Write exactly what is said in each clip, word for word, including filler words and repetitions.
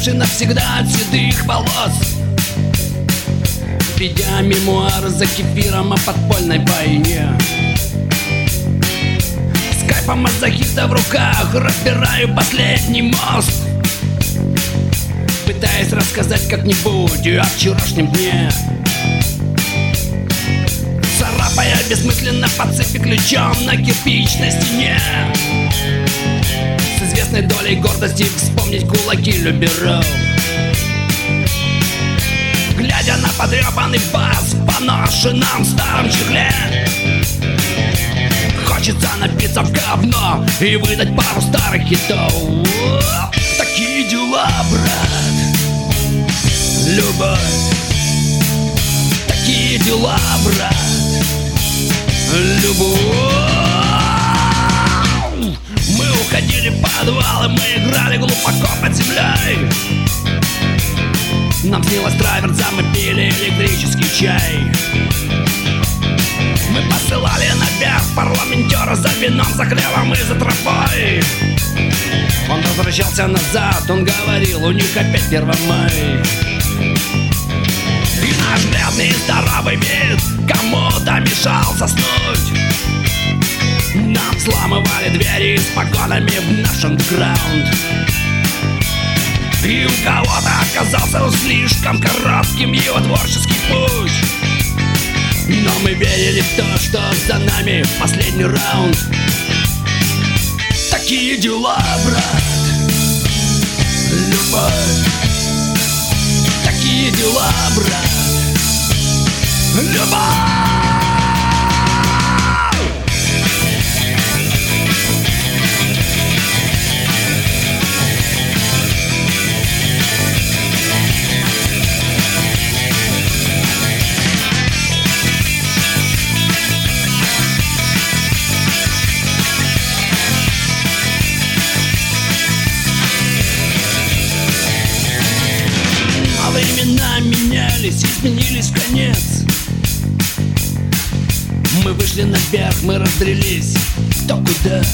сбежавший навсегда от седых волос, ведя мемуары за кефиром о подпольной войне. С кайфом мазохиста в руках разбираю последний мост, пытаясь рассказать как-нибудь о вчерашнем дне, царапая бессмысленно по цепи ключом на кирпичной стене. С известной долей гордости вспомнить кулаки люберов, глядя на подрёбанный бас в поношенном старом чехле. Хочется напиться в говно и выдать пару старых хитов. Такие дела, брат, любовь. Такие дела, брат, любовь. Мы уходили в подвалы, мы играли глубоко под землей. Нам снилась траверза, мы пили электрический чай. Мы посылали наверх парламентера за вином, за хлебом и за тропой. Он возвращался назад, он говорил, у них опять первомай. И наш бледный и здоровый вид кому-то мешал заснуть. Нам взламывали двери с погонами в наш андеграунд. И у кого-то оказался слишком коротким его творческий путь. Но мы верили в то, что за нами последний раунд. Такие дела, брат, любовь. Такие дела, брат, любовь. Времена менялись, изменились в конец. Мы вышли наверх, мы раздрелись кто куда.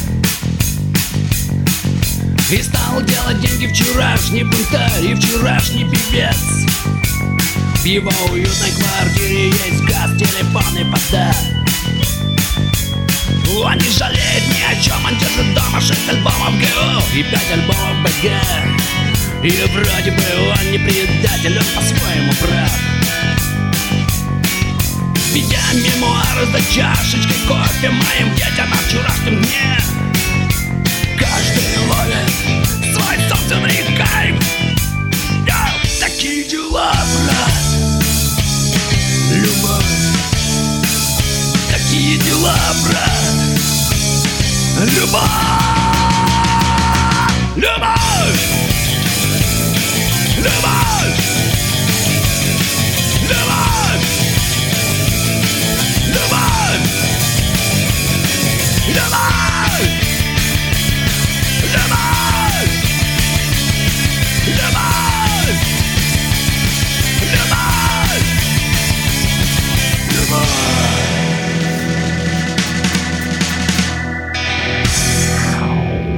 И стал делать деньги вчерашний бунтарь и вчерашний певец. В его уютной квартире есть газ, телефон и вода. Он не жалеет ни о чем, он держит дома шесть альбомов ГУ и пять альбомов БГ. И вроде бы он не предатель, он по-своему прав. Ведя мемуары за чашечкой кофе моим детям о вчерашнем дне. Каждый ловит свой собственный кайф. Йоу, такие дела, брат, любовь. Такие дела, брат, любовь. Любовь! Любовь!